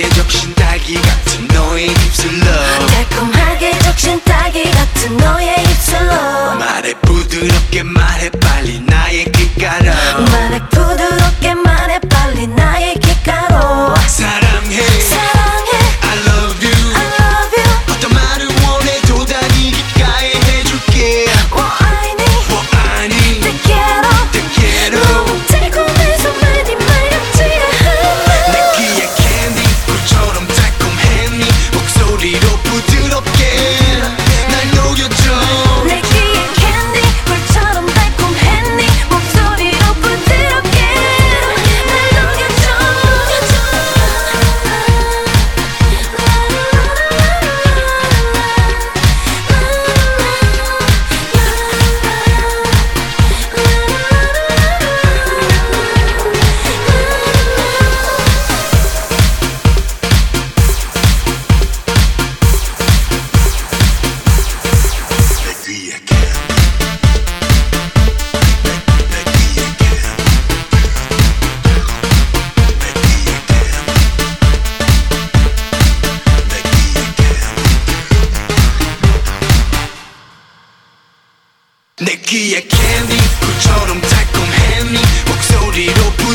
달콤하게 적신 딸기 같은 너의 입술로 달콤하게 적신 딸기 같은 너의 입술로 말해 부드럽게 말해 빨리 나의 귓가로 말해 부드럽게 말해 빨리 나의 귓가로 사랑해 사랑해 I love you I love you 어떤 말을 원해도 다 네 귓가에 해줄게 我爱你我爱你 Te quiero Te quiero 너무 달콤해서 말이 말렸지가 않아 내 귀에 캔디 꿀처럼 달콤해 네 목소리로 부드럽게 날 녹여줘 내 귀에 캔디 꿀처럼 달콤해 네 목소리로 부드럽게 날 녹여줘 내 귀에 캔디 꿀처럼 달콤해 네 목소리로